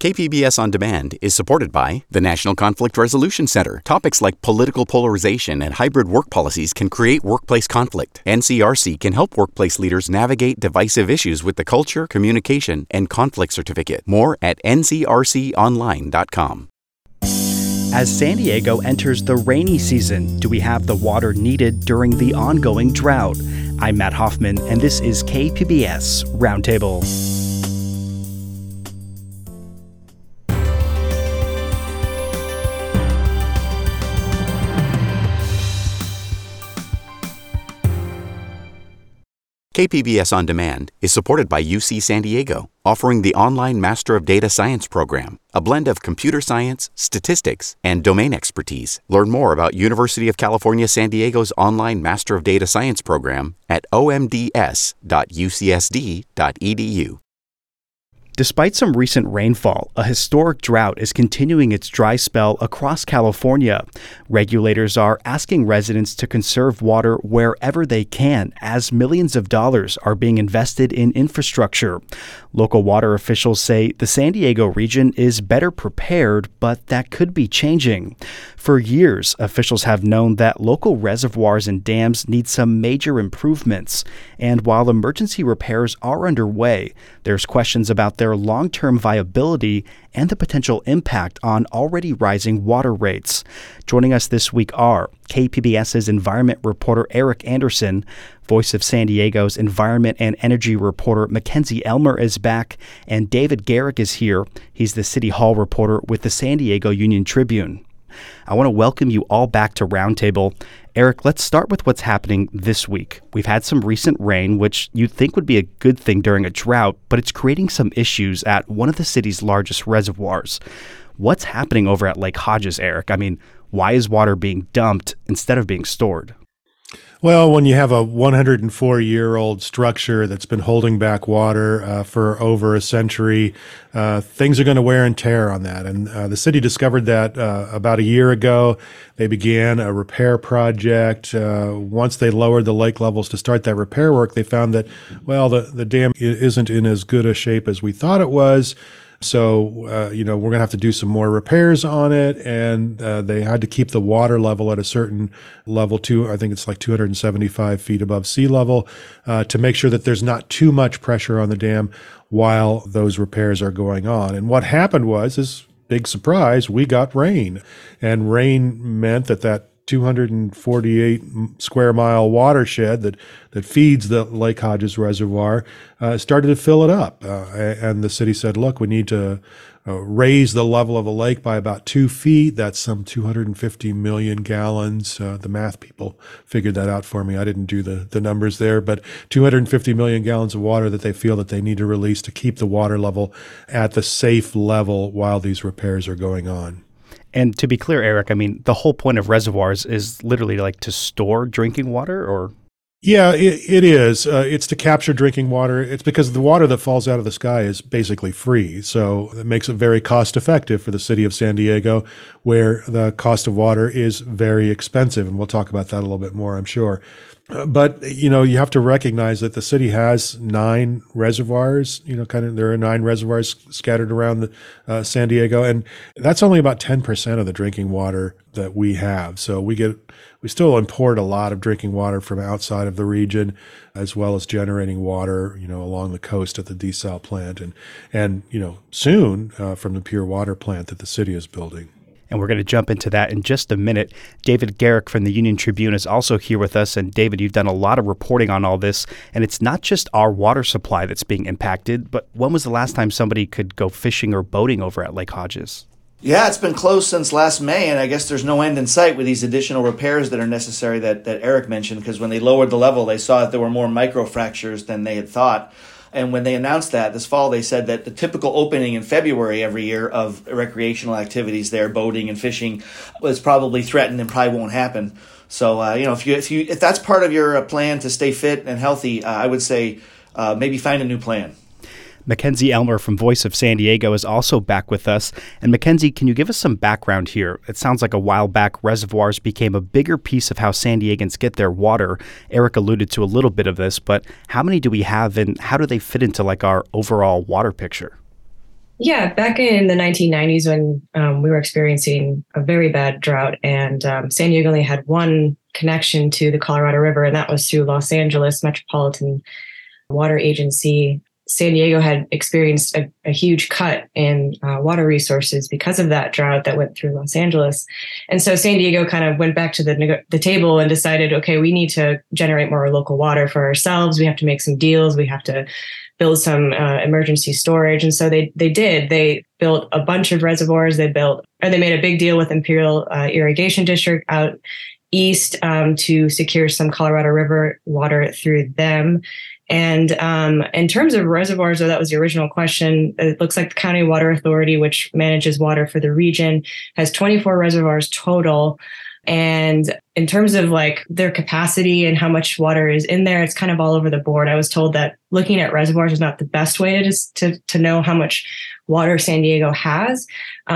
KPBS On Demand is supported by the National Conflict Resolution Center. Topics like political polarization and hybrid work policies can create workplace conflict. NCRC can help workplace leaders navigate divisive issues with the Culture, Communication, and Conflict Certificate. More at ncrconline.com. As San Diego enters the rainy season, do we have the water needed during the ongoing drought? I'm Matt Hoffman, and this is KPBS Roundtable. KPBS On Demand is supported by UC San Diego, offering the online Master of Data Science program, a blend of computer science, statistics, and domain expertise. Learn more about University of California San Diego's online Master of Data Science program at omds.ucsd.edu. Despite some recent rainfall, a historic drought is continuing its dry spell across California. Regulators are asking residents to conserve water wherever they can, as millions of dollars are being invested in infrastructure. Local water officials say the San Diego region is better prepared, but that could be changing. For years, officials have known that local reservoirs and dams need some major improvements. And while emergency repairs are underway, there's questions about their long-term viability and the potential impact on already rising water rates. Joining us this week are KPBS's environment reporter Eric Anderson, Voice of San Diego's environment and energy reporter Mackenzie Elmer is back, and David Garrick is here. He's the City Hall reporter with the San Diego Union Tribune. I want to welcome you all back to Roundtable. Eric, let's start with what's happening this week. We've had some recent rain, which you'd think would be a good thing during a drought, but it's creating some issues at one of the city's largest reservoirs. What's happening over at Lake Hodges, Eric? I mean, why is water being dumped instead of being stored? Well, when you have a 104-year-old structure that's been holding back water for over a century, things are going to wear and tear on that. And the city discovered that about a year ago. They began a repair project. Once they lowered the lake levels to start that repair work, they found that, well, the dam isn't in as good a shape as we thought it was. So, we're going to have to do some more repairs on it, and they had to keep the water level at a certain level, I think it's like 275 feet above sea level, to make sure that there's not too much pressure on the dam while those repairs are going on. And what happened was, big surprise, we got rain. And rain meant that 248 square mile watershed that feeds the Lake Hodges Reservoir started to fill it up. And the city said, look, we need to raise the level of the lake by about 2 feet. That's some 250 million gallons. The math people figured that out for me. I didn't do the numbers there, but 250 million gallons of water that they feel that they need to release to keep the water level at the safe level while these repairs are going on. And to be clear, Eric, I mean, the whole point of reservoirs is literally like to store drinking water, or? Yeah, it is. It's to capture drinking water. It's because the water that falls out of the sky is basically free. So it makes it very cost effective for the city of San Diego, where the cost of water is very expensive. And we'll talk about that a little bit more, I'm sure. But, you have to recognize that the city has 9 reservoirs, there are 9 reservoirs scattered around San Diego. And that's only about 10% of the drinking water that we have. So we still import a lot of drinking water from outside of the region, as well as generating water, along the coast at the desal plant and soon from the pure water plant that the city is building. And we're going to jump into that in just a minute. David Garrick from the Union Tribune is also here with us. And David, you've done a lot of reporting on all this. And it's not just our water supply that's being impacted, but when was the last time somebody could go fishing or boating over at Lake Hodges? Yeah, it's been closed since last May, and I guess there's no end in sight with these additional repairs that are necessary that Eric mentioned, because when they lowered the level, they saw that there were more microfractures than they had thought. And when they announced that this fall, they said that the typical opening in February every year of recreational activities there, boating and fishing, was probably threatened and probably won't happen. So, if that's part of your plan to stay fit and healthy, I would say maybe find a new plan. Mackenzie Elmer from Voice of San Diego is also back with us. And Mackenzie, can you give us some background here? It sounds like a while back, reservoirs became a bigger piece of how San Diegans get their water. Eric alluded to a little bit of this, but how many do we have and how do they fit into our overall water picture? Yeah, back in the 1990s when we were experiencing a very bad drought, and San Diego only had one connection to the Colorado River, and that was through Los Angeles Metropolitan Water Agency. San Diego had experienced a huge cut in water resources because of that drought that went through Los Angeles. And so San Diego kind of went back to the table and decided, okay, we need to generate more local water for ourselves. We have to make some deals. We have to build some emergency storage. And so they did. They built a bunch of reservoirs. They made a big deal with Imperial Irrigation District out east to secure some Colorado River water through them. And in terms of reservoirs, though, that was the original question. It looks like the County Water Authority, which manages water for the region, has 24 reservoirs total. And in terms of like their capacity and how much water is in there, it's kind of all over the board. I was told that looking at reservoirs is not the best way to know how much water San Diego has.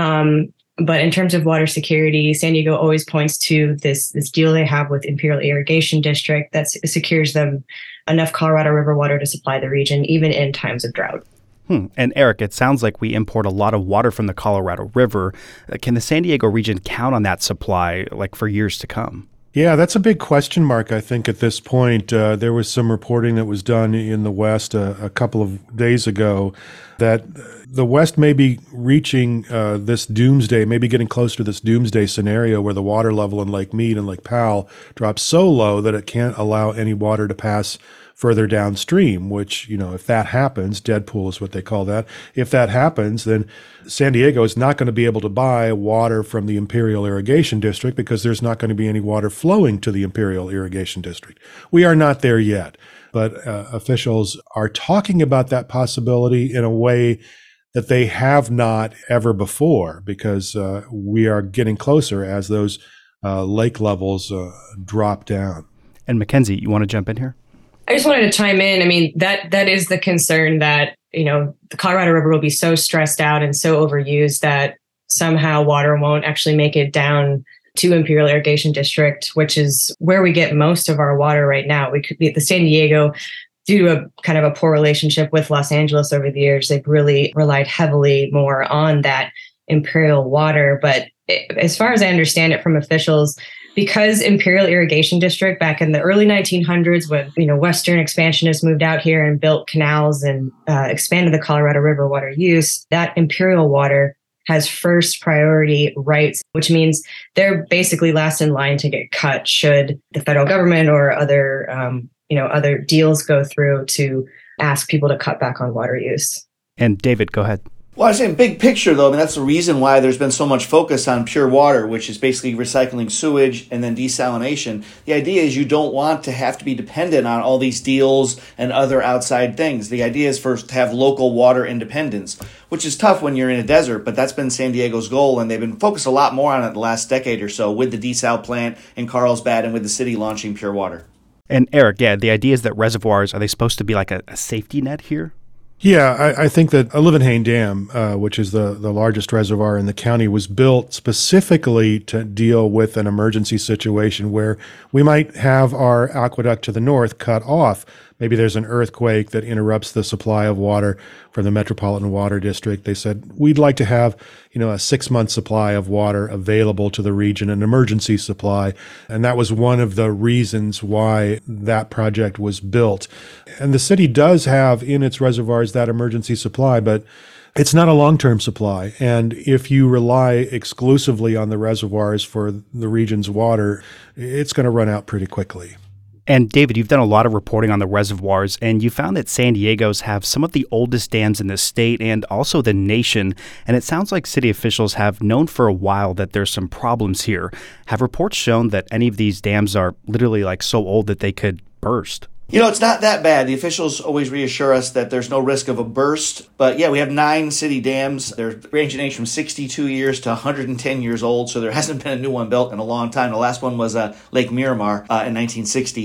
But in terms of water security, San Diego always points to this deal they have with Imperial Irrigation District that secures them enough Colorado River water to supply the region, even in times of drought. And Eric, it sounds like we import a lot of water from the Colorado River. Can the San Diego region count on that supply like for years to come? Yeah, that's a big question mark, I think, at this point. There was some reporting that was done in the West a couple of days ago that the West may be reaching this doomsday, maybe getting close to this doomsday scenario where the water level in Lake Mead and Lake Powell drops so low that it can't allow any water to pass further downstream, which, if that happens, dead pool is what they call that. If that happens, then San Diego is not going to be able to buy water from the Imperial Irrigation District because there's not going to be any water flowing to the Imperial Irrigation District. We are not there yet, but officials are talking about that possibility in a way that they have not ever before because we are getting closer as those lake levels drop down. And Mackenzie, you want to jump in here? I just wanted to chime in. I mean, that is the concern that, the Colorado River will be so stressed out and so overused that somehow water won't actually make it down to Imperial Irrigation District, which is where we get most of our water right now. We could be at the San Diego, due to a kind of a poor relationship with Los Angeles over the years, they've really relied heavily more on that Imperial water. But as far as I understand it from officials, because Imperial Irrigation District back in the early 1900s, when Western expansionists moved out here and built canals and expanded the Colorado River water use, that Imperial water has first priority rights, which means they're basically last in line to get cut should the federal government or other other deals go through to ask people to cut back on water use. And David, go ahead. Well, I was saying big picture, though, that's the reason why there's been so much focus on pure water, which is basically recycling sewage and then desalination. The idea is you don't want to have to be dependent on all these deals and other outside things. The idea is first to have local water independence, which is tough when you're in a desert, but that's been San Diego's goal, and they've been focused a lot more on it the last decade or so with the desal plant in Carlsbad and with the city launching pure water. And Eric, the idea is that reservoirs, are they supposed to be like a safety net here? Yeah, I think that Leeuwenhoek Dam, which is the largest reservoir in the county, was built specifically to deal with an emergency situation where we might have our aqueduct to the north cut off. Maybe there's an earthquake that interrupts the supply of water from the Metropolitan Water District. They said, we'd like to have, a 6-month supply of water available to the region, an emergency supply. And that was one of the reasons why that project was built. And the city does have in its reservoirs that emergency supply, but it's not a long-term supply. And if you rely exclusively on the reservoirs for the region's water, it's going to run out pretty quickly. And David, you've done a lot of reporting on the reservoirs, and you found that San Diego's have some of the oldest dams in the state and also the nation. And it sounds like city officials have known for a while that there's some problems here. Have reports shown that any of these dams are literally like so old that they could burst? It's not that bad. The officials always reassure us that there's no risk of a burst. But yeah, we have 9 city dams. They're ranging in age from 62 years to 110 years old. So there hasn't been a new one built in a long time. The last one was Lake Miramar in 1960.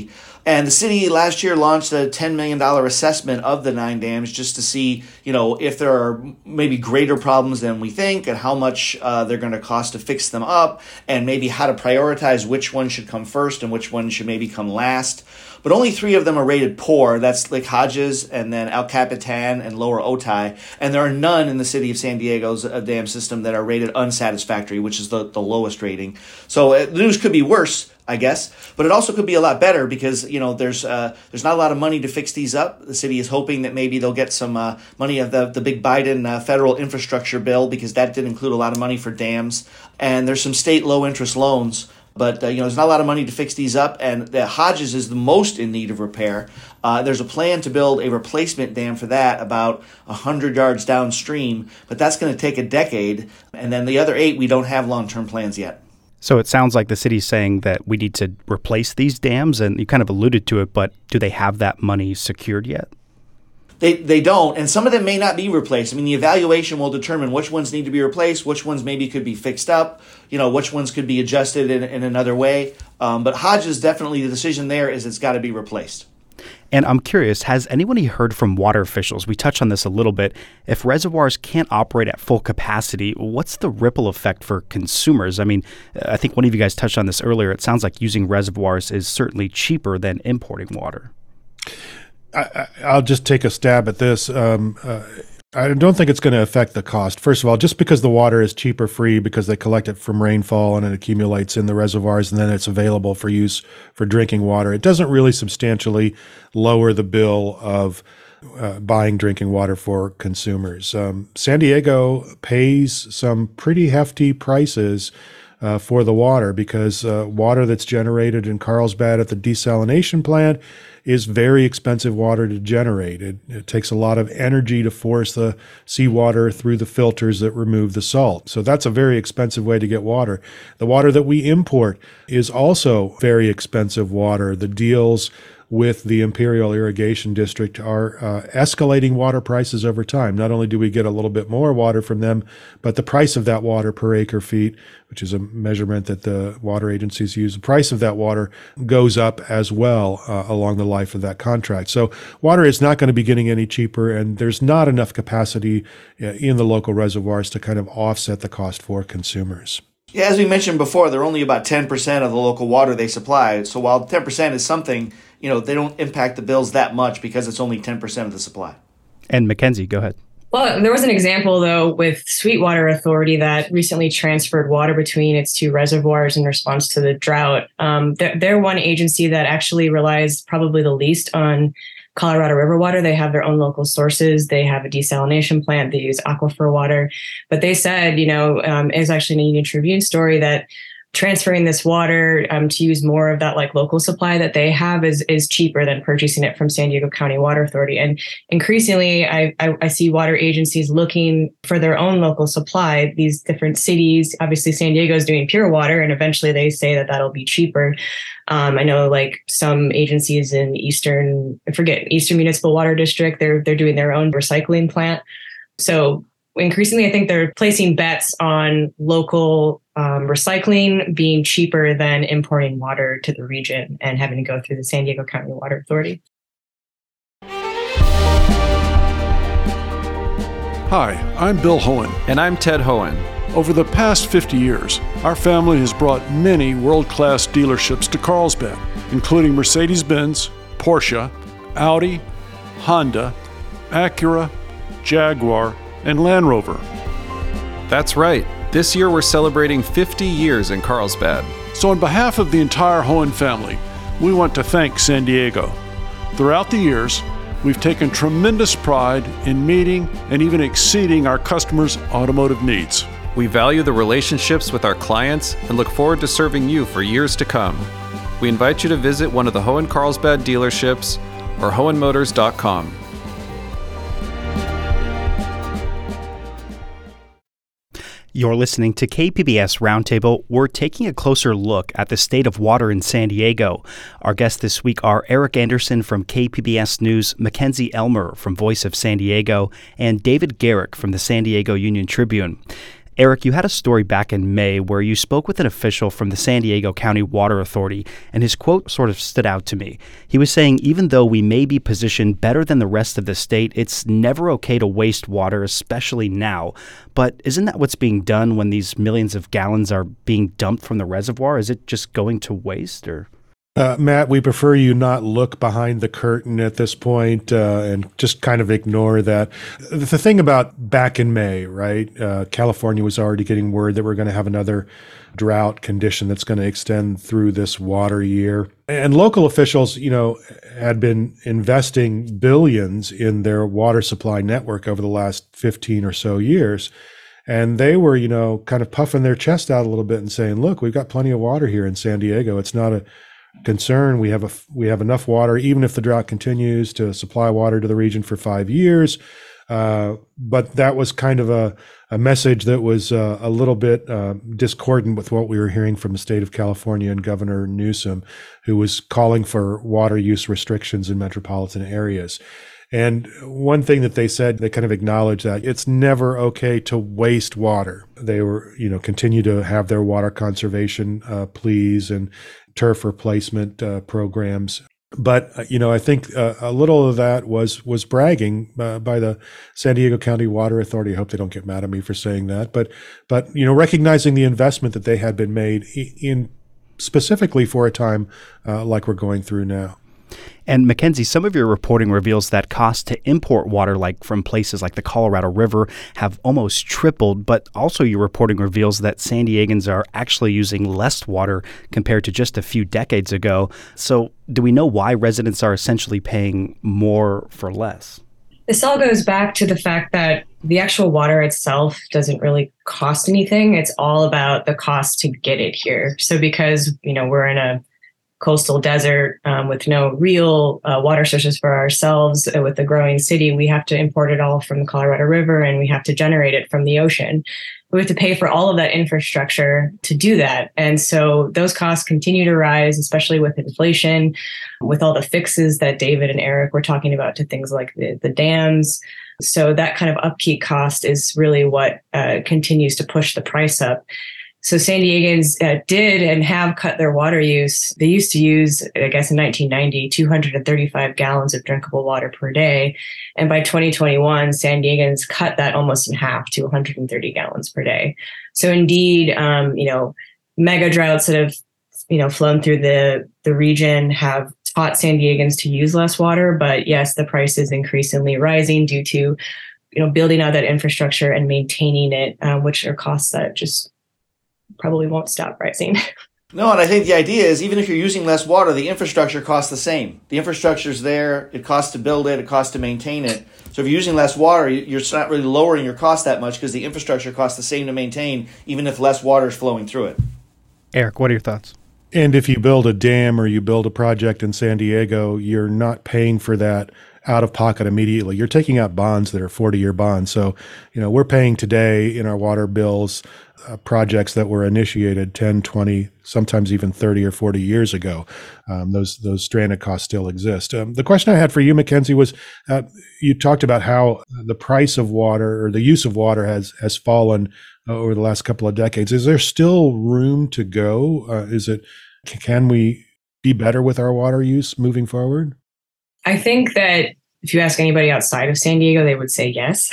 And the city last year launched a $10 million assessment of the 9 dams just to see, if there are maybe greater problems than we think and how much they're going to cost to fix them up, and maybe how to prioritize which one should come first and which one should maybe come last. But only 3 of them are rated poor. That's Lake Hodges and then El Capitan and Lower Otay. And there are none in the city of San Diego's dam system that are rated unsatisfactory, which is the lowest rating. So the news could be worse, I guess, but it also could be a lot better because, there's not a lot of money to fix these up. The city is hoping that maybe they'll get some money of the big Biden federal infrastructure bill, because that did include a lot of money for dams. And there's some state low-interest loans. But, there's not a lot of money to fix these up, and the Hodges is the most in need of repair. There's a plan to build a replacement dam for that about 100 yards downstream, but that's going to take a decade. And then the other 8, we don't have long-term plans yet. So it sounds like the city's saying that we need to replace these dams, and you kind of alluded to it, but do they have that money secured yet? They don't, and some of them may not be replaced. I mean, the evaluation will determine which ones need to be replaced, which ones maybe could be fixed up, which ones could be adjusted in another way. But Hodges, definitely the decision there is it's got to be replaced. And I'm curious, has anybody heard from water officials? We touched on this a little bit. If reservoirs can't operate at full capacity, what's the ripple effect for consumers? I mean, I think one of you guys touched on this earlier. It sounds like using reservoirs is certainly cheaper than importing water. I'll just take a stab at this. I don't think it's going to affect the cost. First of all, just because the water is cheap or free because they collect it from rainfall and it accumulates in the reservoirs and then it's available for use for drinking water, it doesn't really substantially lower the bill of buying drinking water for consumers. San Diego pays some pretty hefty prices for the water because water that's generated in Carlsbad at the desalination plant is very expensive water to generate. It takes a lot of energy to force the seawater through the filters that remove the salt. So that's a very expensive way to get water. The water that we import is also very expensive water. The deals with the Imperial Irrigation District are escalating water prices over time. Not only do we get a little bit more water from them, but the price of that water per acre feet, which is a measurement that the water agencies use, the price of that water goes up as well along the life of that contract. So water is not going to be getting any cheaper, and there's not enough capacity in the local reservoirs to kind of offset the cost for consumers. Yeah, as we mentioned before, they're only about 10% of the local water they supply. So while 10% is something, they don't impact the bills that much because it's only 10% of the supply. And Mackenzie, go ahead. Well, there was an example, though, with Sweetwater Authority that recently transferred water between its 2 reservoirs in response to the drought. They're one agency that actually relies probably the least on Colorado River water. They have their own local sources. They have a desalination plant. They use aquifer water. But they said, it's actually in a Union Tribune story that transferring this water to use more of that local supply that they have is cheaper than purchasing it from San Diego County Water Authority. And increasingly, I see water agencies looking for their own local supply. These different cities, obviously San Diego is doing pure water, and eventually they say that that'll be cheaper. I know some agencies in Eastern Municipal Water District, they're doing their own recycling plant. So increasingly, I think they're placing bets on local recycling being cheaper than importing water to the region and having to go through the San Diego County Water Authority. Hi, I'm Bill Hohen. And I'm Ted Hohen. Over the past 50 years, our family has brought many world-class dealerships to Carlsbad, including Mercedes-Benz, Porsche, Audi, Honda, Acura, Jaguar, and Land Rover. That's right. This year we're celebrating 50 years in Carlsbad. So on behalf of the entire Hohen family, we want to thank San Diego. Throughout the years, we've taken tremendous pride in meeting and even exceeding our customers' automotive needs. We value the relationships with our clients and look forward to serving you for years to come. We invite you to visit one of the Hohen Carlsbad dealerships or hohenmotors.com. You're listening to KPBS Roundtable. We're taking a closer look at the state of water in San Diego. Our guests this week are Eric Anderson from KPBS News, Mackenzie Elmer from Voice of San Diego, and David Garrick from the San Diego Union Tribune. Eric, you had a story back in May where you spoke with an official from the San Diego County Water Authority, and his quote sort of stood out to me. He was saying, even though we may be positioned better than the rest of the state, it's never okay to waste water, especially now. But isn't that what's being done when these millions of gallons are being dumped from the reservoir? Is it just going to waste, or? Matt, we prefer you not look behind the curtain at this point and just kind of ignore that. The thing about back in May, right? California was already getting word that we're going to have another drought condition that's going to extend through this water year. And local officials, had been investing billions in their water supply network over the last 15 or so years. And they were, kind of puffing their chest out a little bit and saying, look, we've got plenty of water here in San Diego. It's not a concern. We have enough water, even if the drought continues, to supply water to the region for 5 years. But that was kind of a message that was a little bit discordant with what we were hearing from the state of California and Governor Newsom, who was calling for water use restrictions in metropolitan areas. And one thing that they said, they kind of acknowledged that it's never okay to waste water. They were, continue to have their water conservation pleas and turf replacement programs. But, I think a little of that was bragging by the San Diego County Water Authority. I hope they don't get mad at me for saying that. But recognizing the investment that they had been made in specifically for a time like we're going through now. And Mackenzie, some of your reporting reveals that costs to import water, like from places like the Colorado River, have almost tripled. But also your reporting reveals that San Diegans are actually using less water compared to just a few decades ago. So do we know why residents are essentially paying more for less? This all goes back to the fact that the actual water itself doesn't really cost anything. It's all about the cost to get it here. So because, we're in a coastal desert with no real water sources for ourselves, with the growing city, we have to import it all from the Colorado River, and we have to generate it from the ocean. We have to pay for all of that infrastructure to do that. And so those costs continue to rise, especially with inflation, with all the fixes that David and Eric were talking about to things like the dams. So that kind of upkeep cost is really what continues to push the price up. So San Diegans did and have cut their water use. They used to use, I guess in 1990, 235 gallons of drinkable water per day. And by 2021, San Diegans cut that almost in half to 130 gallons per day. So indeed, mega droughts that have, flown through the region have taught San Diegans to use less water. But yes, the price is increasingly rising due to, building out that infrastructure and maintaining it, which are costs that just probably won't stop rising. No, and I think the idea is even if you're using less water, the infrastructure costs the same. The infrastructure's there. It costs to build it. It costs to maintain it. So if you're using less water, you're not really lowering your cost that much because the infrastructure costs the same to maintain, even if less water is flowing through it. Eric, what are your thoughts? And if you build a dam or you build a project in San Diego, you're not paying for that out of pocket immediately. You're taking out bonds that are 40-year bonds. So, we're paying today in our water bills projects that were initiated 10, 20, sometimes even 30 or 40 years ago. Those stranded costs still exist. The question I had for you, Mackenzie, was you talked about how the price of water or the use of water has fallen over the last couple of decades. Is there still room to go? Can we be better with our water use moving forward? I think that if you ask anybody outside of San Diego, they would say yes.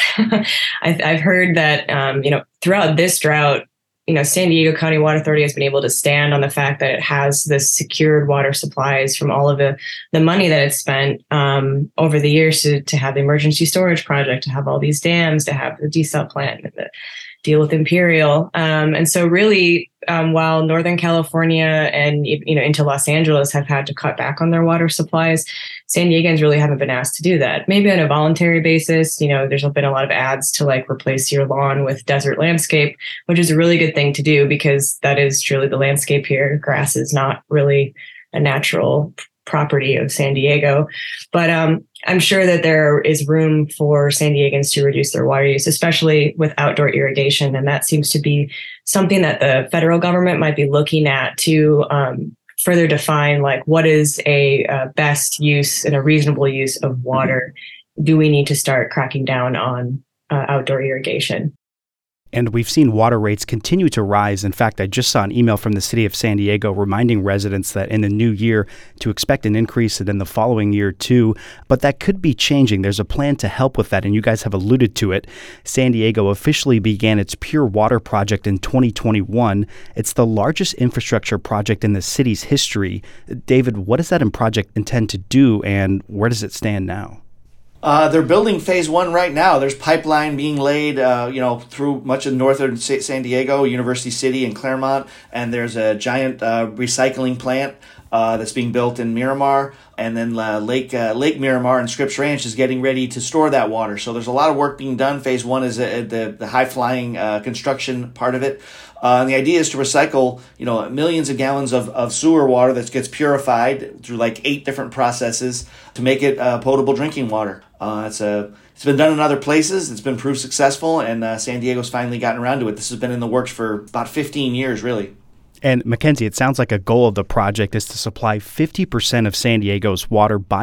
I've heard that, throughout this drought, San Diego County Water Authority has been able to stand on the fact that it has the secured water supplies from all of the money that it's spent over the years to have the emergency storage project, to have all these dams, to have the desal plant, and the deal with Imperial. And so really, while Northern California and into Los Angeles have had to cut back on their water supplies, San Diegans really haven't been asked to do that. Maybe on a voluntary basis. There's been a lot of ads to replace your lawn with desert landscape, which is a really good thing to do because that is truly the landscape here. Grass is not really a natural property of San Diego. But I'm sure that there is room for San Diegans to reduce their water use, especially with outdoor irrigation. And that seems to be something that the federal government might be looking at to further define what is a best use and a reasonable use of water. Do we need to start cracking down on outdoor irrigation? And we've seen water rates continue to rise. In fact, I just saw an email from the city of San Diego reminding residents that in the new year to expect an increase and in the following year too. But that could be changing. There's a plan to help with that, and you guys have alluded to it. San Diego officially began its Pure Water project in 2021. It's the largest infrastructure project in the city's history. David, what does that project intend to do, and where does it stand now? They're building phase one right now. There's pipeline being laid, through much of northern San Diego, University City, and Claremont, and there's a giant recycling plant that's being built in Miramar, and then Lake Miramar and Scripps Ranch is getting ready to store that water. So there's a lot of work being done. Phase one is the high-flying construction part of it. And the idea is to recycle, millions of gallons of sewer water that gets purified through like 8 different processes to make it potable drinking water. It's been done in other places. It's been proved successful, and San Diego's finally gotten around to it. This has been in the works for about 15 years, really. And Mackenzie, it sounds like a goal of the project is to supply 50% of San Diego's water by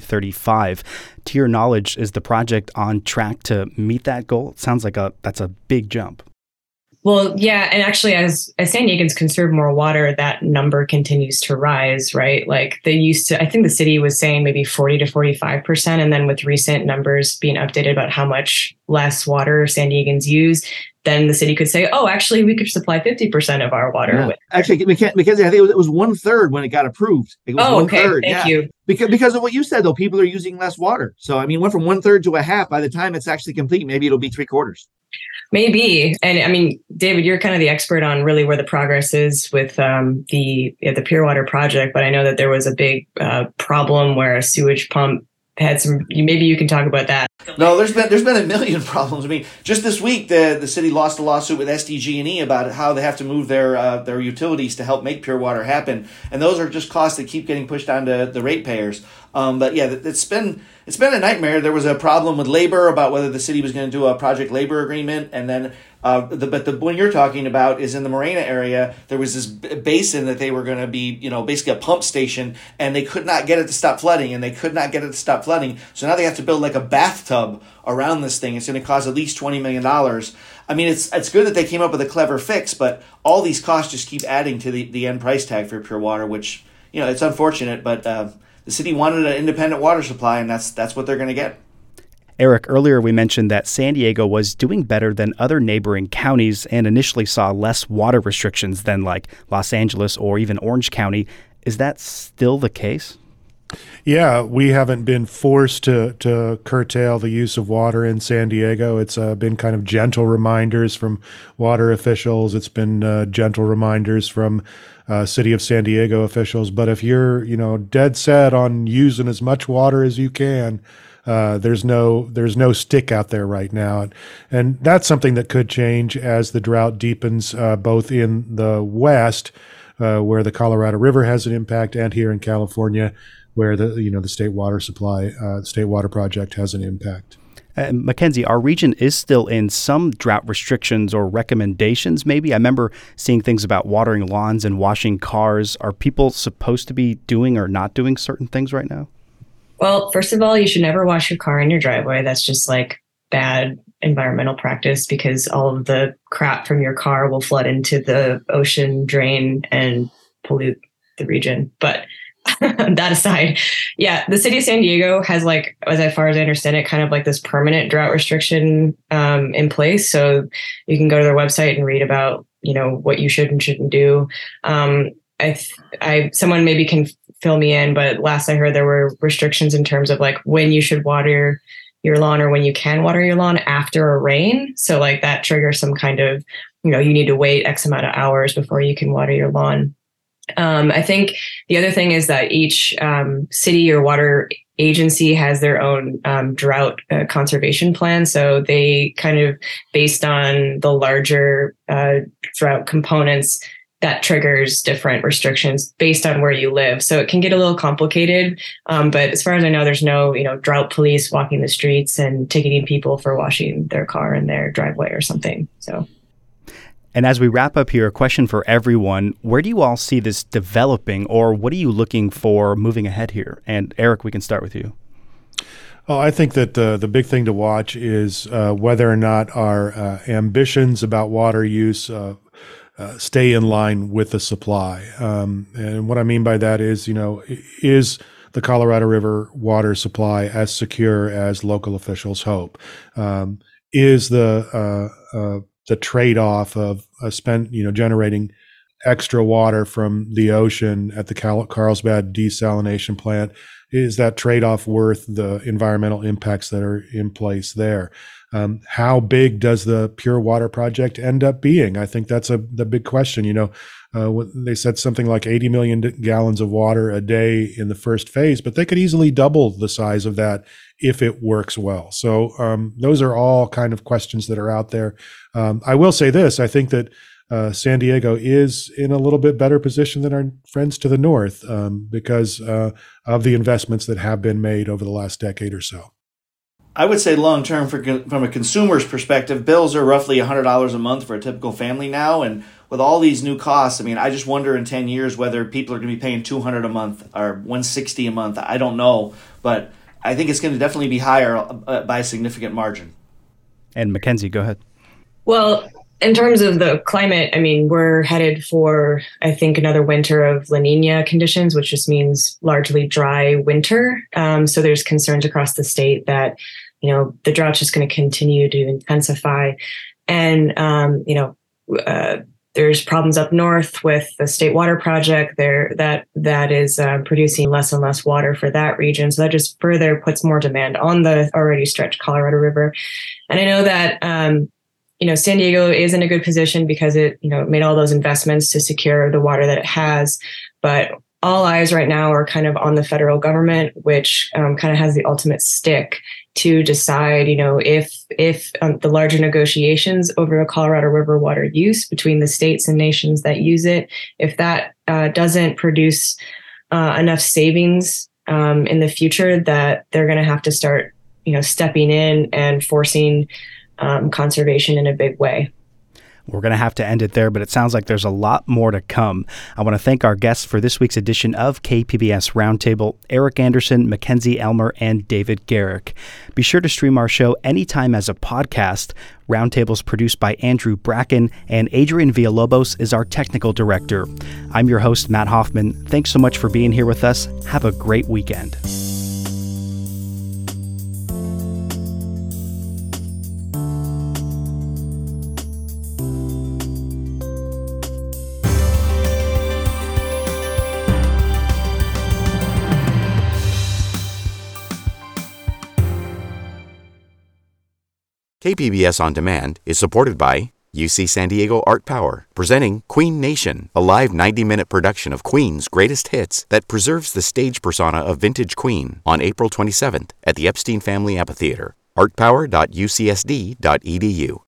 2035. To your knowledge, is the project on track to meet that goal? It sounds like that's a big jump. Well, yeah. And actually, as San Diegans conserve more water, that number continues to rise, right? Like they used to, I think the city was saying maybe 40 to 45%. And then with recent numbers being updated about how much less water San Diegans use, then the city could say, oh, actually, we could supply 50% of our water. Yeah. Actually, Mackenzie, I think it was 1/3 when it got approved. It was okay. 1/3. Thank you. Because of what you said, though, people are using less water. So, I mean, went from 1/3 to 1/2. By the time it's actually complete, maybe it'll be 3/4. Maybe. And I mean, David, you're kind of the expert on really where the progress is with the Pure Water project. But I know that there was a big problem where a sewage pump had some. Maybe you can talk about that. No, there's been a million problems. I mean, just this week, the city lost a lawsuit with SDG&E about how they have to move their utilities to help make pure water happen, and those are just costs that keep getting pushed onto the ratepayers. But yeah, it's been a nightmare. There was a problem with labor about whether the city was going to do a project labor agreement, and then the one you're talking about is in the Marina area. There was this basin that they were going to be, basically a pump station, and they could not get it to stop flooding, So now they have to build like a bathtub around this thing. It's going to cost at least $20 million. I mean, it's good that they came up with a clever fix, but all these costs just keep adding to the end price tag for pure water, which, it's unfortunate, but the city wanted an independent water supply, and that's what they're going to get. Eric, earlier we mentioned that San Diego was doing better than other neighboring counties and initially saw less water restrictions than like Los Angeles or even Orange County. Is that still the case? Yeah, we haven't been forced to curtail the use of water in San Diego. It's been kind of gentle reminders from water officials. It's been gentle reminders from City of San Diego officials. But if you're, dead set on using as much water as you can, there's no stick out there right now. And that's something that could change as the drought deepens, both in the West, where the Colorado River has an impact, and here in California, where the state water supply, state water project has an impact. Mackenzie, our region is still in some drought restrictions or recommendations, maybe. I remember seeing things about watering lawns and washing cars. Are people supposed to be doing or not doing certain things right now? Well, first of all, you should never wash your car in your driveway. That's just like bad environmental practice, because all of the crap from your car will flood into the ocean drain and pollute the region. But that aside, yeah, the city of San Diego has, like, as far as I understand it, kind of like this permanent drought restriction in place. So you can go to their website and read about, what you should and shouldn't do. Someone maybe can fill me in, but last I heard there were restrictions in terms of like when you should water your lawn or when you can water your lawn after a rain. So like that triggers some kind of, you need to wait X amount of hours before you can water your lawn. I think the other thing is that each city or water agency has their own drought conservation plan. So they kind of, based on the larger drought components, that triggers different restrictions based on where you live. So it can get a little complicated. But as far as I know, there's no, drought police walking the streets and ticketing people for washing their car in their driveway or something. So. And as we wrap up here, a question for everyone. Where do you all see this developing, or what are you looking for moving ahead here? And Eric, we can start with you. Oh, I think that the big thing to watch is whether or not our ambitions about water use stay in line with the supply. And what I mean by that is, is the Colorado River water supply as secure as local officials hope? Is the trade-off of generating extra water from the ocean at the Carlsbad desalination plant, is that trade-off worth the environmental impacts that are in place there? How big does the Pure Water project end up being? I think that's the big question. They said something like 80 million gallons of water a day in the first phase, but they could easily double the size of that if it works well. So those are all kind of questions that are out there. I will say this, I think that San Diego is in a little bit better position than our friends to the north because of the investments that have been made over the last decade or so. I would say long term, from a consumer's perspective, bills are roughly $100 a month for a typical family now. And with all these new costs, I just wonder in 10 years whether people are going to be paying $200 a month or $160 a month. I don't know, but I think it's going to definitely be higher by a significant margin. And Mackenzie, go ahead. Well, in terms of the climate, we're headed for, I think, another winter of La Nina conditions, which just means largely dry winter. So there's concerns across the state that, the drought's just going to continue to intensify. And, there's problems up north with the State Water Project there that is producing less and less water for that region. So that just further puts more demand on the already stretched Colorado River. And I know that, San Diego is in a good position because it, made all those investments to secure the water that it has. But all eyes right now are kind of on the federal government, which kind of has the ultimate stick to decide, if the larger negotiations over the Colorado River water use between the states and nations that use it, if that doesn't produce enough savings in the future, that they're going to have to start, stepping in and forcing conservation in a big way. We're going to have to end it there, but it sounds like there's a lot more to come. I want to thank our guests for this week's edition of KPBS Roundtable, Eric Anderson, Mackenzie Elmer, and David Garrick. Be sure to stream our show anytime as a podcast. Roundtable's produced by Andrew Bracken, and Adrian Villalobos is our technical director. I'm your host, Matt Hoffman. Thanks so much for being here with us. Have a great weekend. KPBS On Demand is supported by UC San Diego Art Power, presenting Queen Nation, a live 90-minute production of Queen's greatest hits that preserves the stage persona of vintage Queen on April 27th at the Epstein Family Amphitheater. artpower.ucsd.edu